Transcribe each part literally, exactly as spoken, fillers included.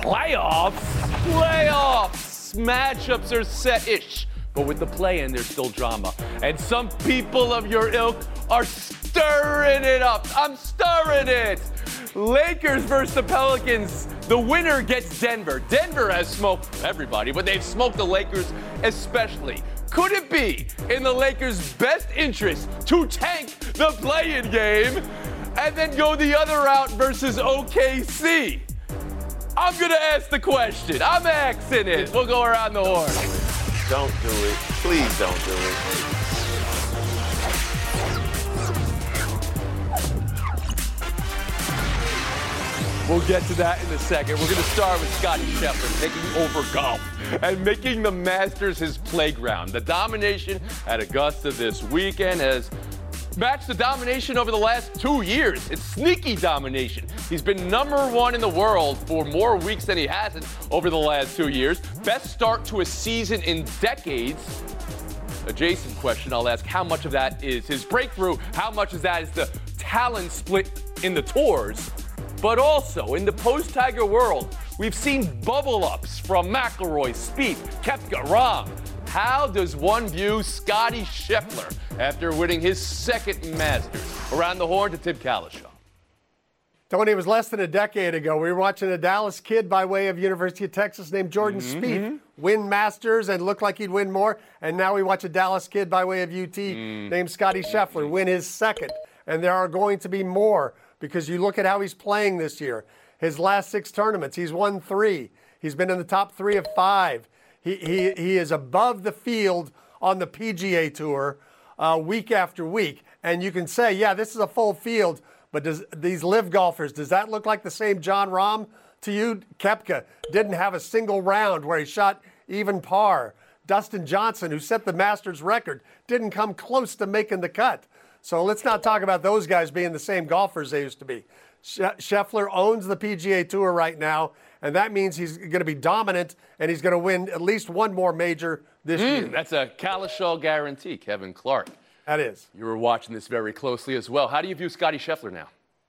Playoffs? Playoffs! Matchups are set-ish. But with the play-in, there's still drama. And some people of your ilk are stirring it up. I'm stirring it. Lakers versus the Pelicans. The winner gets Denver. Denver has smoked everybody, but they've smoked the Lakers especially. Could it be in the Lakers' best interest to tank the play-in game and then go the other route versus O K C? I'm going to ask the question. I'm asking it. We'll go around the horn. Don't do it. Please don't do it. We'll get to that in a second. We're going to start with Scottie Scheffler taking over golf and making the Masters his playground. The domination at Augusta this weekend has matched the domination over the last two years. It's sneaky domination. He's been number one in the world for more weeks than he hasn't over the last two years. Best start to a season in decades. Adjacent question I'll ask, how much of that is his breakthrough? How much of that is the talent split in the tours? But also, in the post-Tiger world, we've seen bubble-ups from McIlroy, Spieth, Koepka, Rahm. How does one view Scottie Scheffler after winning his second Masters? Around the horn to Tim Calishaw. Tony, it was less than a decade ago. We were watching a Dallas kid by way of University of Texas named Jordan mm-hmm. Spieth win Masters and look like he'd win more. And now we watch a Dallas kid by way of U T mm. named Scottie Scheffler win his second. And there are going to be more because you look at how he's playing this year. His last six tournaments, he's won three. He's been in the top three of five. He he he is above the field on the P G A Tour uh, week after week. And you can say, yeah, this is a full field. But does these live golfers, does that look like the same Jon Rahm to you? Koepka didn't have a single round where he shot even par. Dustin Johnson, who set the Masters record, didn't come close to making the cut. So let's not talk about those guys being the same golfers they used to be. Scheffler owns the P G A Tour right now, and that means he's going to be dominant, and he's going to win at least one more major this mm, year. That's a Calishaw guarantee, Kevin Clark. That is. You were watching this very closely as well. How do you view Scottie Scheffler now?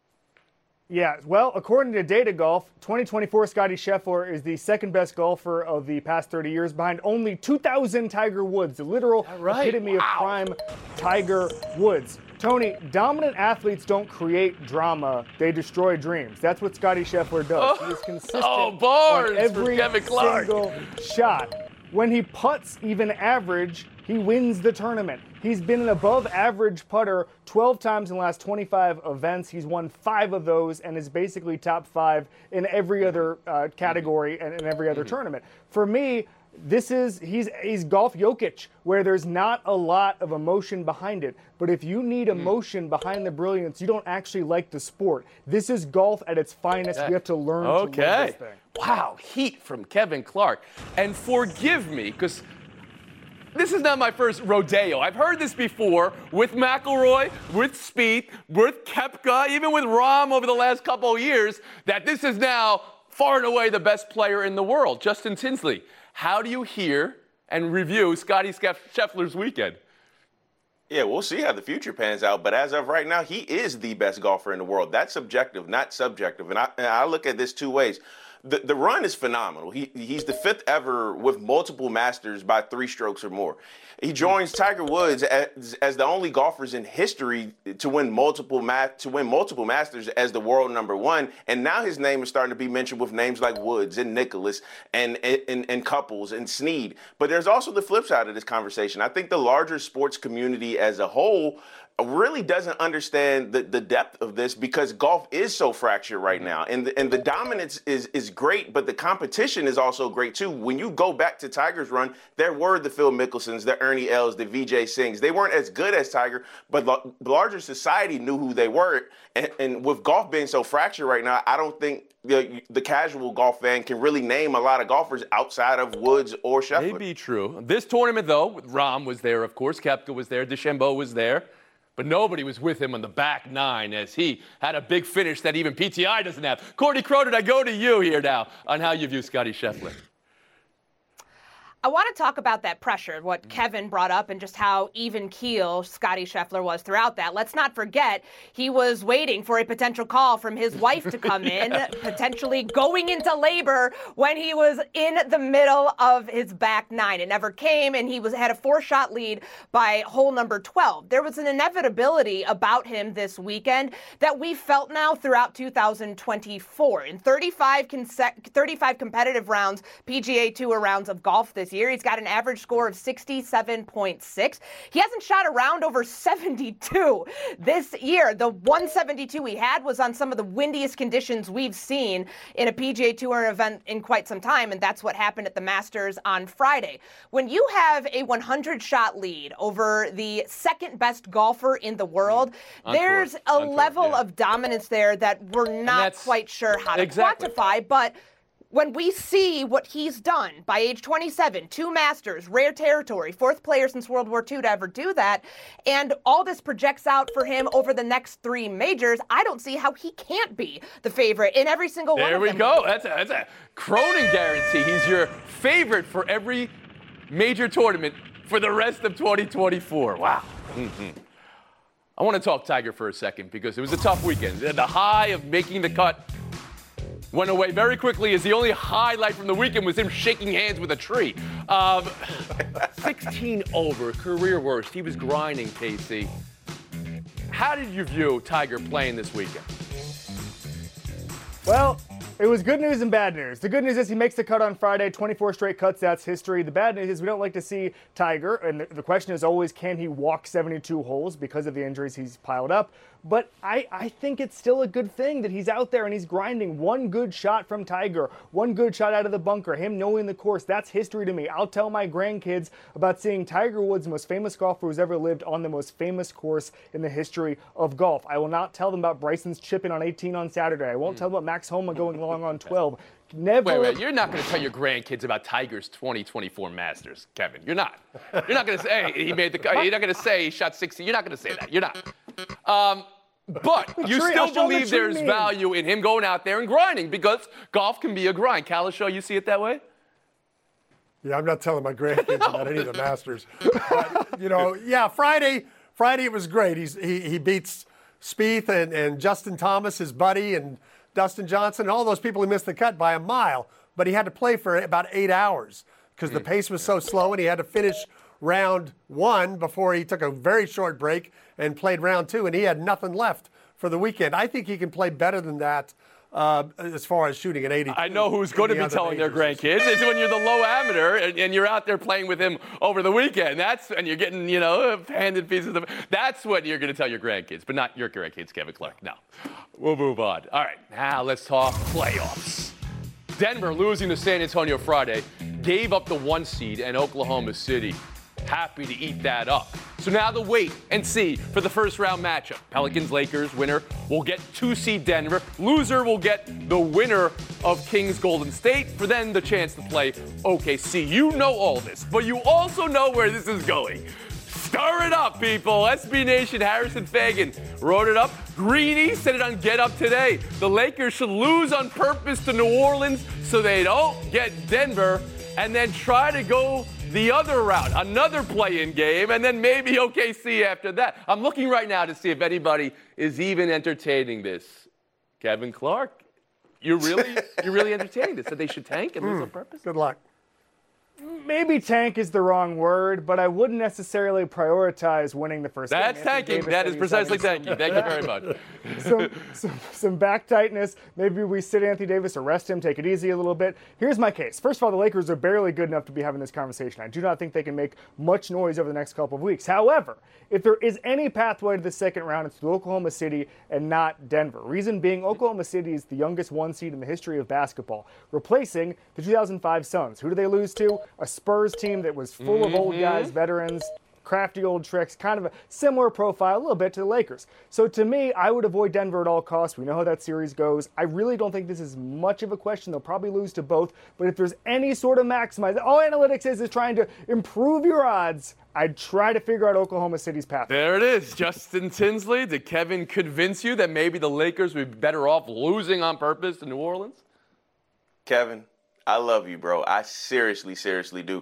Yeah, well, according to Data Golf, twenty twenty-four Scottie Scheffler is the second best golfer of the past thirty years, behind only two thousand Tiger Woods, the literal right? epitome wow. of prime Tiger Woods. Tony, dominant athletes don't create drama, they destroy dreams. That's what Scottie Scheffler does. Oh, he is consistent oh, bars on every Kevin Clark. single shot. When he putts even average, he wins the tournament. He's been an above-average putter twelve times in the last twenty-five events. He's won five of those and is basically top five in every other uh, category and in every other mm-hmm. tournament. For me, this is he's he's golf Jokic, where there's not a lot of emotion behind it. But if you need emotion behind the brilliance, you don't actually like the sport. This is golf at its finest. Okay. You have to learn okay. to love this thing. Wow, heat from Kevin Clark. And forgive me, because this is not my first rodeo. I've heard this before with McIlroy, with Spieth, with Koepka, even with Rahm over the last couple of years, that this is now far and away the best player in the world, Justin Tinsley. How do you hear and review Scottie Scheffler's weekend? Yeah, we'll see how the future pans out. But as of right now, he is the best golfer in the world. That's subjective, not subjective. And I, and I look at this two ways. The, the run is phenomenal. He, he's the fifth ever with multiple Masters by three strokes or more. He joins Tiger Woods as, as the only golfers in history to win multiple ma- to win multiple Masters as the world number one. And now his name is starting to be mentioned with names like Woods and Nicklaus and, and, and Couples and Snead. But there's also the flip side of this conversation. I think the larger sports community as a whole really doesn't understand the, the depth of this because golf is so fractured right now. And the, and the dominance is, is great, but the competition is also great too. When you go back to Tiger's run, there were the Phil Mickelsons, the Ernie Els, the Vijay Singhs. They weren't as good as Tiger, but the larger society knew who they were. And, and with golf being so fractured right now, I don't think the, the casual golf fan can really name a lot of golfers outside of Woods or Scheffler. May be true. This tournament, though, Rahm was there, of course. Koepka was there. DeChambeau was there. But nobody was with him on the back nine as he had a big finish that even P T I doesn't have. Courtney Cronin, I go to you here now on how you view Scottie Scheffler. I want to talk about that pressure, what Kevin brought up, and just how even keel Scottie Scheffler was throughout that. Let's not forget, he was waiting for a potential call from his wife to come in, potentially going into labor when he was in the middle of his back nine. It never came, and he was had a four-shot lead by hole number twelve. There was an inevitability about him this weekend that we felt now throughout two thousand twenty-four. In thirty-five, conse- thirty-five competitive rounds, P G A Tour rounds of golf this year, he's got an average score of sixty-seven point six. He hasn't shot a round over seventy-two this year. The one seventy-two he had was on some of the windiest conditions we've seen in a P G A Tour event in quite some time, and that's what happened at the Masters on Friday. When you have a one hundred shot lead over the second best golfer in the world, mm. there's a Uncourt, level yeah. of dominance there that we're not quite sure how to exactly. quantify, but when we see what he's done by age twenty-seven, two Masters, rare territory, fourth player since World War Two to ever do that, and all this projects out for him over the next three majors, I don't see how he can't be the favorite in every single there one of them. There we go. That's a, that's a Cronin guarantee. He's your favorite for every major tournament for the rest of twenty twenty-four. Wow. Mm-hmm. I want to talk Tiger for a second because it was a tough weekend. The high of making the cut went away very quickly as the only highlight from the weekend was him shaking hands with a tree. Um, sixteen over, career worst. He was grinding, Casey. How did you view Tiger playing this weekend? Well, it was good news and bad news. The good news is he makes the cut on Friday, twenty-four straight cuts, that's history. The bad news is we don't like to see Tiger, and the, the question is always, can he walk seventy-two holes because of the injuries he's piled up? But I, I think it's still a good thing that he's out there and he's grinding. One good shot from Tiger, one good shot out of the bunker, him knowing the course, that's history to me. I'll tell my grandkids about seeing Tiger Woods, the most famous golfer who's ever lived, on the most famous course in the history of golf. I will not tell them about Bryson's chipping on eighteen on Saturday. I won't mm. tell them about Max Homa going long on twelve. Never. Wait, wait, you're not going to tell your grandkids about Tiger's twenty twenty-four Masters, Kevin. You're not. You're not going to say hey, he made the cut. You're not going to say he shot sixty. You're not going to say that. You're not. Um, but you tree, still believe the there's mean. value in him going out there and grinding because golf can be a grind. Kalisho, you see it that way? Yeah, I'm not telling my grandkids no. about any of the Masters. But, you know, yeah, Friday, Friday it was great. He's, he he beats Spieth and, and Justin Thomas, his buddy, and Dustin Johnson, and all those people who missed the cut by a mile. But he had to play for about eight hours because the pace was so slow, and he had to finish round one before he took a very short break and played round two, and he had nothing left for the weekend. I think he can play better than that uh, as far as shooting an eighty-two. I know who's going to be telling their grandkids. It's when you're the low amateur and, and you're out there playing with him over the weekend. That's and you're getting, you know, handed pieces of. That's what you're going to tell your grandkids, but not your grandkids, Kevin Clark. No, we'll move on. All right, now let's talk playoffs. Denver losing to San Antonio Friday gave up the one seed, and Oklahoma City happy to eat that up. So now the wait and see for the first round matchup. Pelicans-Lakers winner will get two seed Denver. Loser will get the winner of Kings-Golden State for then the chance to play O K C. You know all this, but you also know where this is going. Stir it up, people. S B Nation, Harrison Fagan wrote it up. Greeny said it on Get Up today. The Lakers should lose on purpose to New Orleans so they don't get Denver and then try to go the other route, another play-in game, and then maybe O K C after that. I'm looking right now to see if anybody is even entertaining this. Kevin Clark, you're really, you're really entertaining this, that they should tank and lose mm, on purpose? Good luck. Maybe tank is the wrong word, but I wouldn't necessarily prioritize winning the first That's game. That's tanking. That is precisely tanking. Thank you very much. some, some, some back tightness. Maybe we sit Anthony Davis, arrest him, take it easy a little bit. Here's my case. First of all, the Lakers are barely good enough to be having this conversation. I do not think they can make much noise over the next couple of weeks. However, if there is any pathway to the second round, it's to Oklahoma City and not Denver. Reason being, Oklahoma City is the youngest one seed in the history of basketball, replacing the two thousand five Suns. Who do they lose to? A Spurs team that was full mm-hmm. of old guys, veterans, crafty old tricks, kind of a similar profile a little bit to the Lakers. So to me, I would avoid Denver at all costs. We know how that series goes. I really don't think this is much of a question. They'll probably lose to both. But if there's any sort of maximize, all analytics is is trying to improve your odds, I'd try to figure out Oklahoma City's path. There it is. Justin Tinsley, did Kevin convince you that maybe the Lakers would be better off losing on purpose to New Orleans? Kevin, I love you, bro. I seriously, seriously do.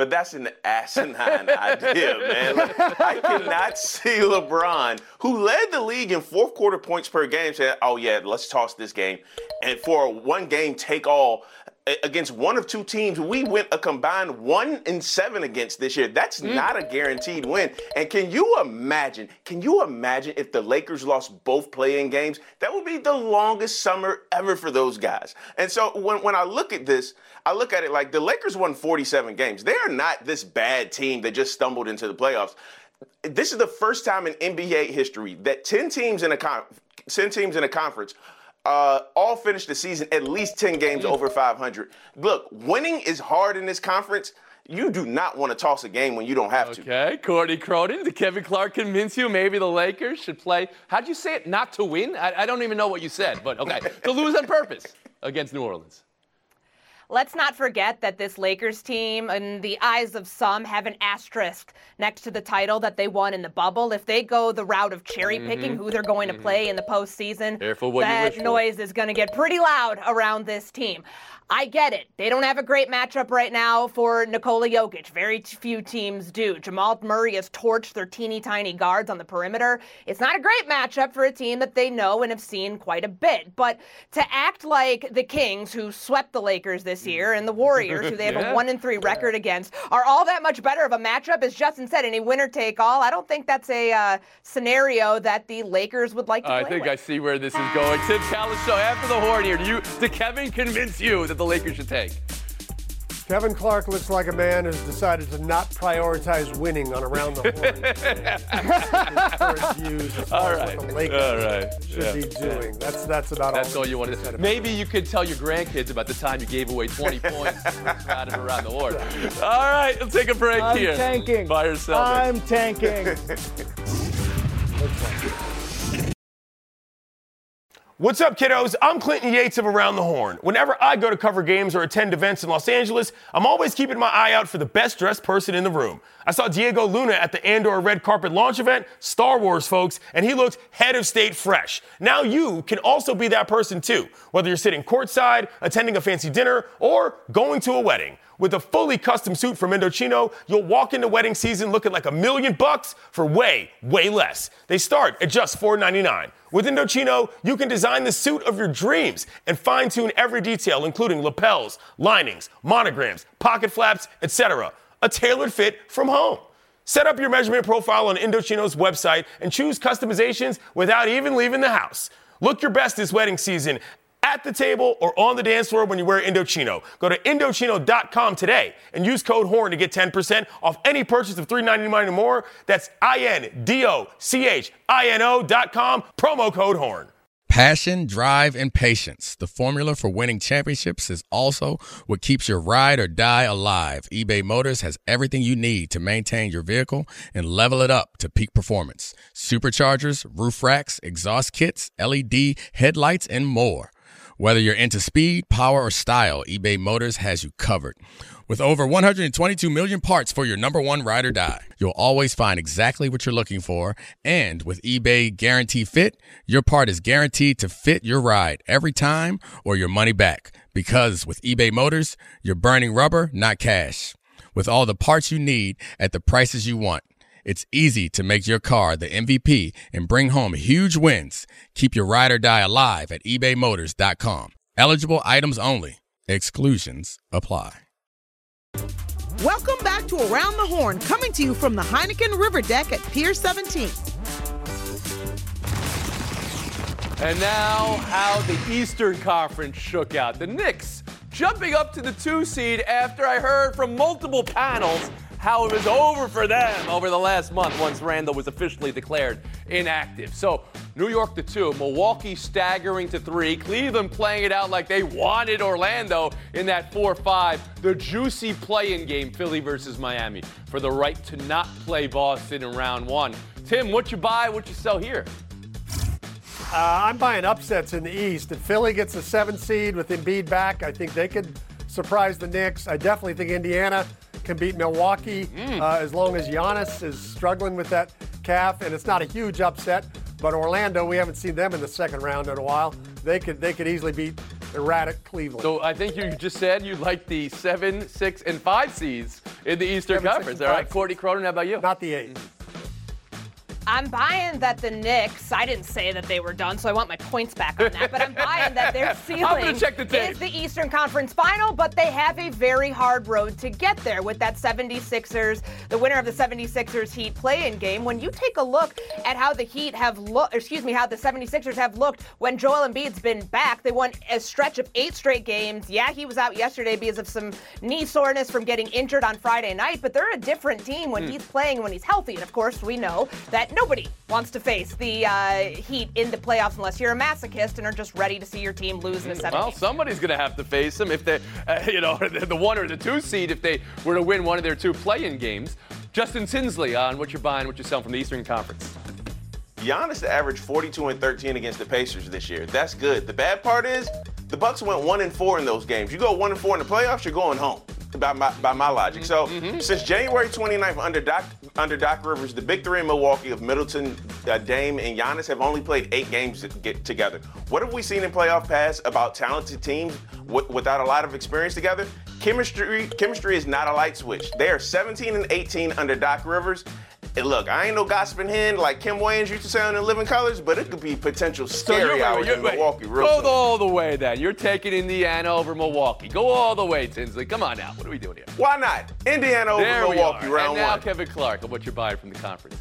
but that's an asinine idea, man. Like, I cannot see LeBron, who led the league in fourth quarter points per game, saying, oh, yeah, let's toss this game. And for a one-game take-all against one of two teams, we went a combined one and seven against this year. That's mm. not a guaranteed win. And can you imagine, can you imagine if the Lakers lost both play-in games? That would be the longest summer ever for those guys. And so when, when I look at this, I look at it like the Lakers won forty-seven games. They are not this bad team that just stumbled into the playoffs. This is the first time in N B A history that ten teams in a con- ten teams in a conference Uh, all finished the season at least ten games over five hundred. Look, winning is hard in this conference. You do not want to toss a game when you don't have to. Okay, Courtney Cronin, did Kevin Clark convince you maybe the Lakers should play, how'd you say it, not to win? I, I don't even know what you said, but okay, to lose on purpose against New Orleans. Let's not forget that this Lakers team, in the eyes of some, have an asterisk next to the title that they won in the bubble. If they go the route of cherry picking mm-hmm. who they're going to play in the postseason, that noise is going to get pretty loud around this team. I get it. They don't have a great matchup right now for Nikola Jokic. Very few teams do. Jamal Murray has torched their teeny tiny guards on the perimeter. It's not a great matchup for a team that they know and have seen quite a bit. But to act like the Kings, who swept the Lakers this year, and the Warriors, who they have yeah. a one and three record against, are all that much better of a matchup, as Justin said, any winner take all. I don't think that's a uh, scenario that the Lakers would like to I play think with. I see where this is going. Tim Calishow, after the horn here, do you, did Kevin convince you that the Lakers should take? Kevin Clark looks like a man who's decided to not prioritize winning on Around the Horn. Views as all far right. as what the Lakers all right. should yeah. be doing. That's that's about that's all. all you want to say. Maybe you could tell your grandkids about the time you gave away twenty points riding around the horn. All right, let's take a break I'm here. tanking. Fire Celtics. I'm tanking. What's up, kiddos? I'm Clinton Yates of Around the Horn. Whenever I go to cover games or attend events in Los Angeles, I'm always keeping my eye out for the best-dressed person in the room. I saw Diego Luna at the Andor Red Carpet launch event, Star Wars, folks, and he looked head of state fresh. Now you can also be that person, too, whether you're sitting courtside, attending a fancy dinner, or going to a wedding. With a fully custom suit from Indochino, you'll walk into wedding season looking like a million bucks for way, way less. They start at just four ninety-nine. With Indochino, you can design the suit of your dreams and fine-tune every detail, including lapels, linings, monograms, pocket flaps, et cetera. A tailored fit from home. Set up your measurement profile on Indochino's website and choose customizations without even leaving the house. Look your best this wedding season at the table or on the dance floor when you wear Indochino. Go to Indochino dot com today and use code HORN to get ten percent off any purchase of three ninety-nine or more. That's I N D O C H I N O dot com, promo code HORN. Passion, drive, and patience. The formula for winning championships is also what keeps your ride or die alive. eBay Motors has everything you need to maintain your vehicle and level it up to peak performance. Superchargers, roof racks, exhaust kits, L E D headlights, and more. Whether you're into speed, power, or style, eBay Motors has you covered. With over one hundred twenty-two million parts for your number one ride or die, you'll always find exactly what you're looking for. And with eBay Guarantee Fit, your part is guaranteed to fit your ride every time or your money back. Because with eBay Motors, you're burning rubber, not cash. With all the parts you need at the prices you want, it's easy to make your car the M V P and bring home huge wins. Keep your ride or die alive at ebay motors dot com. Eligible items only. Exclusions apply. Welcome back to Around the Horn, coming to you from the Heineken River Deck at Pier seventeen. And now, how the Eastern Conference shook out. The Knicks jumping up to the two seed after I heard from multiple panels how it was over for them over the last month once Randall was officially declared inactive. So, New York to two, Milwaukee staggering to three, Cleveland playing it out like they wanted Orlando in that four five. The juicy play-in game, Philly versus Miami, for the right to not play Boston in round one. Tim, what you buy, what you sell here? Uh, I'm buying upsets in the East. If Philly gets a seven seed with Embiid back, I think they could surprise the Knicks. I definitely think Indiana can beat Milwaukee mm. uh, as long as Giannis is struggling with that calf, and it's not a huge upset. But Orlando, we haven't seen them in the second round in a while. They could they could easily beat erratic Cleveland. So I think you just said you like the seven, six, and five seeds in the Eastern Seven, Conference. six, All right, five. Courtney Cronin, how about you? Not the eight. I'm buying that the Knicks, I didn't say that they were done, so I want my points back on that, but I'm buying that their ceiling I'm gonna check the tape. is the Eastern Conference Final, but they have a very hard road to get there with that seventy-sixers, the winner of the seventy-sixers Heat play-in game. When you take a look at how the Heat have looked, excuse me, how the seventy-sixers have looked when Joel Embiid's been back, they won a stretch of eight straight games. Yeah, he was out yesterday because of some knee soreness from getting injured on Friday night, but they're a different team when he's playing, when he's healthy. And of course, we know that nobody wants to face the uh, Heat in the playoffs unless you're a masochist and are just ready to see your team lose in a seven. Well, game. somebody's going to have to face them if they, uh, you know, the one or the two seed if they were to win one of their two play-in games. Justin Tinsley on what you're buying, what you're selling from the Eastern Conference. Giannis averaged forty-two and thirteen against the Pacers this year. That's good. The bad part is the Bucks went one and four in those games. You go one and four in the playoffs, you're going home. By my, by my logic. So Mm-hmm. since January twenty-ninth under Doc, under Doc Rivers, the big three in Milwaukee of Middleton, uh, Dame, and Giannis have only played eight games to get together. What have we seen in playoff pass about talented teams w- without a lot of experience together? Chemistry, chemistry is not a light switch. They are seventeen and eighteen under Doc Rivers. And look, I ain't no gossiping hen like Kim Wayans used to sound in Living Colors, but it could be potential So scary you're, hours you're, in wait, Milwaukee. Real Go soon. all the way then. You're taking Indiana over Milwaukee. Go all the way, Tinsley. Come on now. What are we doing here? Why not? Indiana over There we Milwaukee, are. round And now one. Kevin Clark on what you're buying from the conference.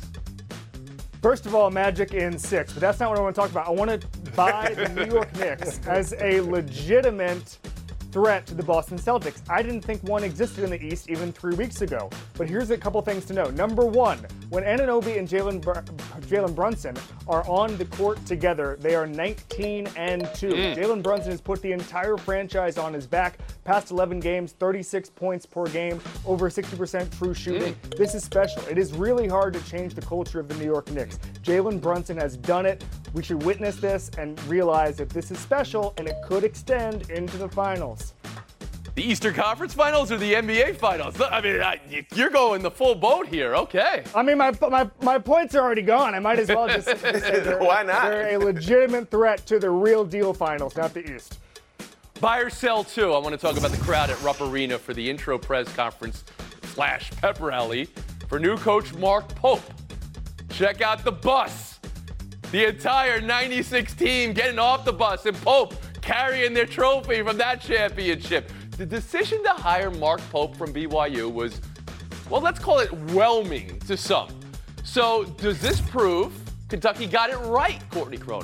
First of all, Magic in six, but that's not what I want to talk about. I want to buy the New York Knicks as a legitimate threat to the Boston Celtics. I didn't think one existed in the East even three weeks ago. But here's a couple things to know. Number one, when Anunoby and Jalen Br- Jalen Brunson are on the court together, they are nineteen and two. Mm. Jalen Brunson has put the entire franchise on his back. Past eleven games, thirty-six points per game, over sixty percent true shooting. Mm. This is special. It is really hard to change the culture of the New York Knicks. Jalen Brunson has done it. We should witness this and realize that this is special and it could extend into the finals. The Eastern Conference Finals or the N B A Finals? I mean, I, you're going the full boat here. Okay. I mean, my my, my points are already gone. I might as well just say they're, Why not? they're a legitimate threat to the real deal finals, not the East. Buy or sell too. I want to talk about the crowd at Rupp Arena for the intro press conference slash pep rally for new coach Mark Pope. Check out the bus. The entire ninety-six team getting off the bus and Pope carrying their trophy from that championship. The decision to hire Mark Pope from B Y U was, well, let's call it whelming to some. So does this prove Kentucky got it right, Courtney Cronin?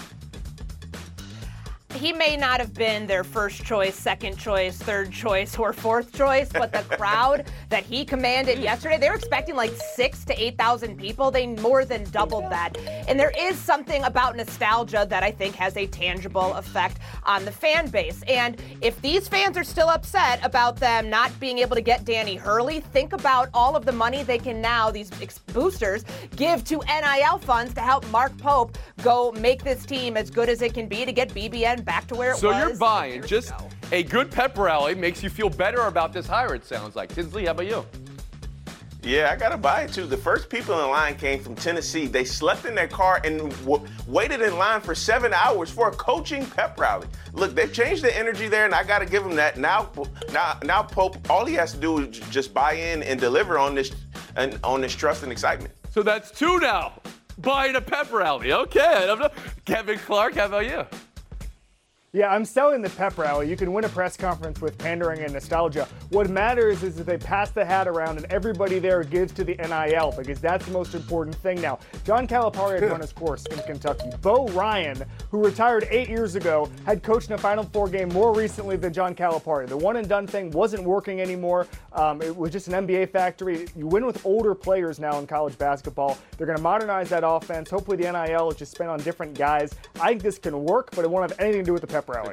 He may not have been their first choice, second choice, third choice, or fourth choice, but the crowd that he commanded yesterday, they were expecting like six to eight thousand people. They more than doubled that. And there is something about nostalgia that I think has a tangible effect on the fan base. And if these fans are still upset about them not being able to get Danny Hurley, think about all of the money they can now, these ex- boosters, give to N I L funds to help Mark Pope go make this team as good as it can be to get B B N back to where it so was. So you're buying years just ago. a good pep rally makes you feel better about this hire, it sounds like. Tinsley, how about you? Yeah, I gotta buy it too. The first people in line came from Tennessee. They slept in their car and w- waited in line for seven hours for a coaching pep rally. Look, they've changed the energy there, and I gotta give them that. Now, now, now, Pope, all he has to do is j- just buy in and deliver on this, and on this trust and excitement. So that's two now. Buying a pep rally. Okay. I don't know. Kevin Clark, how about you? Yeah, I'm selling the pep rally. You can win a press conference with pandering and nostalgia. What matters is that they pass the hat around and everybody there gives to the N I L because that's the most important thing now. John Calipari had run his course in Kentucky. Bo Ryan, who retired eight years ago, had coached in a Final Four game more recently than John Calipari. The one and done thing wasn't working anymore. Um, it was just an N B A factory. You win with older players now in college basketball. They're going to modernize that offense. Hopefully the N I L is just spent on different guys. I think this can work, but it won't have anything to do with the pep rally.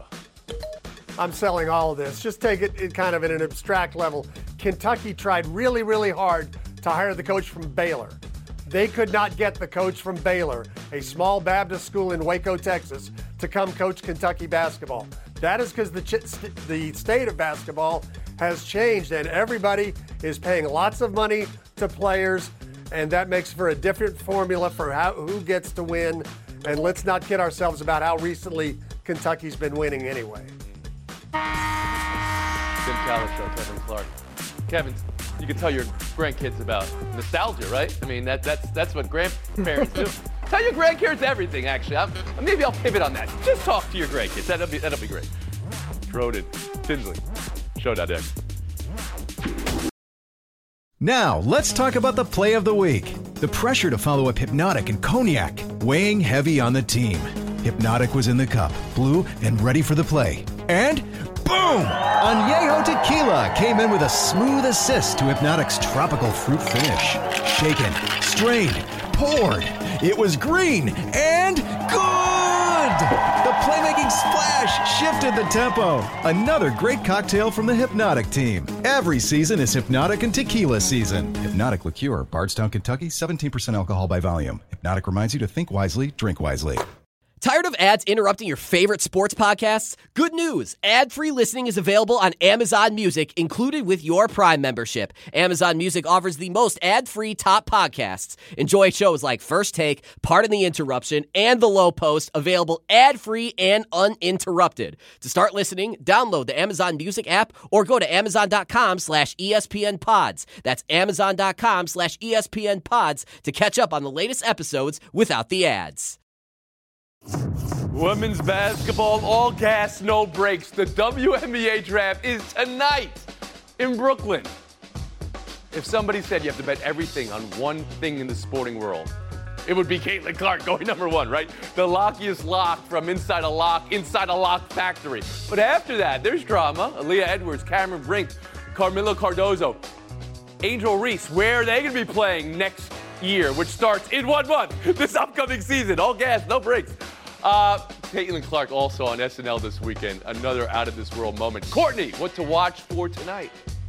I'm selling all of this. Just take it in kind of at an abstract level. Kentucky tried really, really hard to hire the coach from Baylor. They could not get the coach from Baylor, a small Baptist school in Waco, Texas, to come coach Kentucky basketball. That is because the, ch- st- the state of basketball has changed and everybody is paying lots of money to players, and that makes for a different formula for how, who gets to win. And let's not kid ourselves about how recently Kentucky's been winning anyway. Tim Calishow, Kevin Clark. Kevin, you can tell your grandkids about nostalgia, right? I mean, that, that's that's what grandparents do. Tell your grandkids everything, actually. I'm, maybe I'll pivot on that. Just talk to your grandkids. That'll be that'll be great. Schroden, Tinsley, Showdown X. Now, let's talk about the play of the week. The pressure to follow up Hypnotic and Cognac, weighing heavy on the team. Hypnotic was in the cup, blue, and ready for the play. And boom! Añejo Tequila came in with a smooth assist to Hypnotic's tropical fruit finish. Shaken, strained, poured. It was green and good! The playmaking splash shifted the tempo. Another great cocktail from the Hypnotic team. Every season is Hypnotic and Tequila season. Hypnotic Liqueur, Bardstown, Kentucky, seventeen percent alcohol by volume. Hypnotic reminds you to think wisely, drink wisely. Tired of ads interrupting your favorite sports podcasts? Good news! Ad-free listening is available on Amazon Music, included with your Prime membership. Amazon Music offers the most ad-free top podcasts. Enjoy shows like First Take, Pardon the Interruption, and The Low Post, available ad-free and uninterrupted. To start listening, download the Amazon Music app or go to amazon.com slash ESPN pods. That's amazon.com slash ESPN pods to catch up on the latest episodes without the ads. Women's basketball, all gas, no brakes. The W N B A draft is tonight in Brooklyn. If somebody said you have to bet everything on one thing in the sporting world, it would be Caitlin Clark going number one, right? The lockiest lock from inside a lock, inside a lock factory. But after that, there's drama. Aaliyah Edwards, Cameron Brink, Carmelo Cardozo, Angel Reese. Where are they going to be playing next year, which starts in one month, this upcoming season? All gas, no brakes. Uh, Caitlin Clark also on S N L this weekend. Another out-of-this-world moment. Courtney, what to watch for tonight?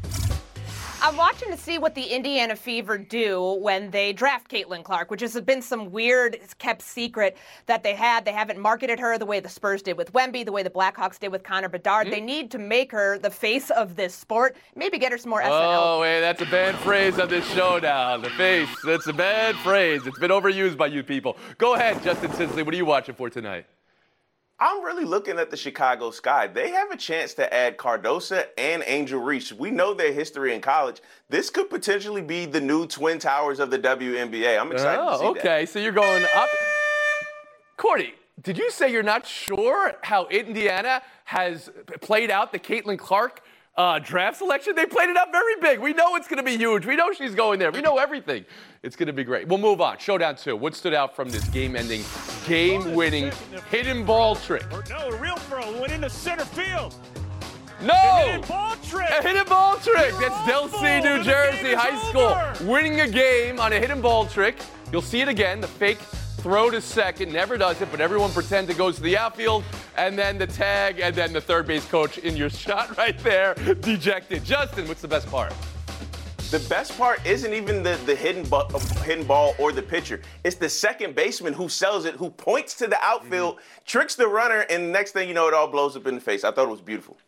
I'm watching to see what the Indiana Fever do when they draft Caitlin Clark, which has been some weird, kept secret that they had. They haven't marketed her the way the Spurs did with Wemby, the way the Blackhawks did with Connor Bedard. Mm-hmm. They need to make her the face of this sport, maybe get her some more S N L. Oh, wait, that's a bad phrase on this show now. The face, that's a bad phrase. It's been overused by you people. Go ahead, Justin Tinsley. What are you watching for tonight? I'm really looking at the Chicago Sky. They have a chance to add Cardoso and Angel Reese. We know their history in college. This could potentially be the new Twin Towers of the W N B A. I'm excited oh, to see okay. that. Okay, so you're going up. Courtney, did you say you're not sure how Indiana has played out the Caitlin Clark uh, draft selection? They played it up very big. We know it's going to be huge. We know she's going there. We know everything. It's going to be great. We'll move on. Showdown two. What stood out from this game-ending, game-winning hidden ball trick? No, a real throw went into center field. No! A hidden ball trick. A hidden ball trick. That's Delsea, New Jersey High School. Winning a game on a hidden ball trick. You'll see it again. The fake throw to second. Never does it, but everyone pretends it goes to the outfield. And then the tag, and then the third base coach in your shot right there. Dejected. Justin, what's the best part? The best part isn't even the, the hidden, bu- hidden ball or the pitcher. It's the second baseman who sells it, who points to the outfield, mm-hmm. tricks the runner, and the next thing you know, it all blows up in the face. I thought it was beautiful.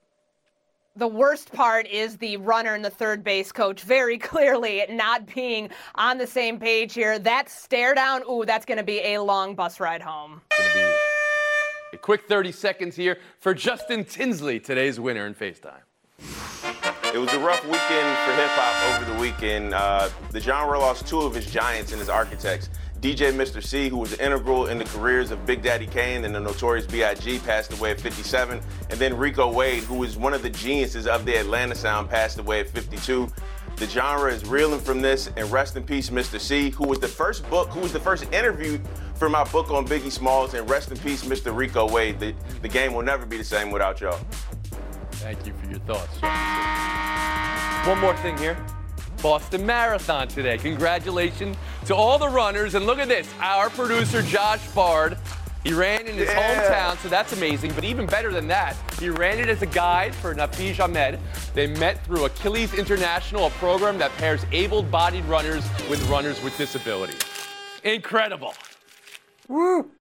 The worst part is the runner and the third base coach very clearly not being on the same page here. That stare down, ooh, that's going to be a long bus ride home. It's going to be a quick thirty seconds here for Justin Tinsley, today's winner in FaceTime. It was a rough weekend for hip-hop over the weekend. Uh, the genre lost two of his giants and his architects. D J Mister C, who was integral in the careers of Big Daddy Kane and the Notorious B I G, passed away at fifty-seven. And then Rico Wade, who was one of the geniuses of the Atlanta sound, passed away at fifty-two. The genre is reeling from this, and rest in peace, Mister C, who was the first book, who was the first interview for my book on Biggie Smalls, and rest in peace, Mister Rico Wade. The, the game will never be the same without y'all. Thank you for your thoughts, Justin. One more thing here. Boston Marathon today. Congratulations to all the runners. And look at this. Our producer, Josh Bard, he ran in his yeah. hometown, so that's amazing. But even better than that, he ran it as a guide for Nafij Ahmed. They met through Achilles International, a program that pairs able-bodied runners with runners with disabilities. Incredible. Woo!